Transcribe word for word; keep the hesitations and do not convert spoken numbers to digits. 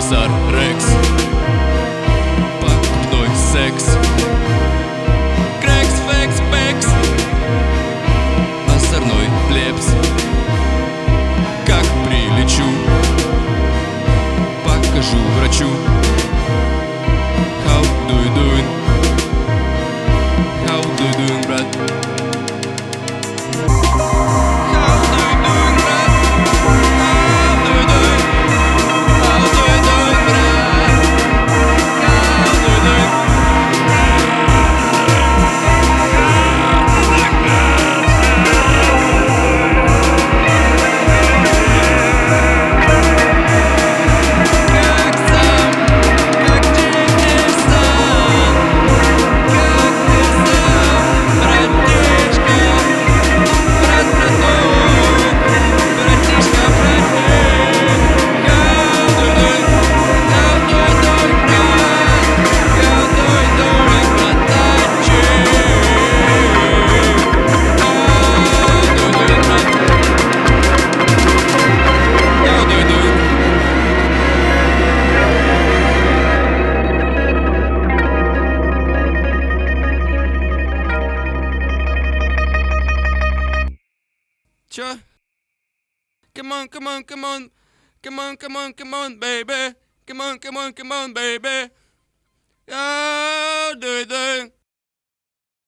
комиссар Рекс. Покупной секс. Крекс, фекс, пекс. Озорной плебс. Как прилечу, покажу врачу. How do you doing? How do you doing, брат? Чё? Come on, come on, come on. Come on, come on, come on, baby. Come on, come on, come on, baby. How do you do?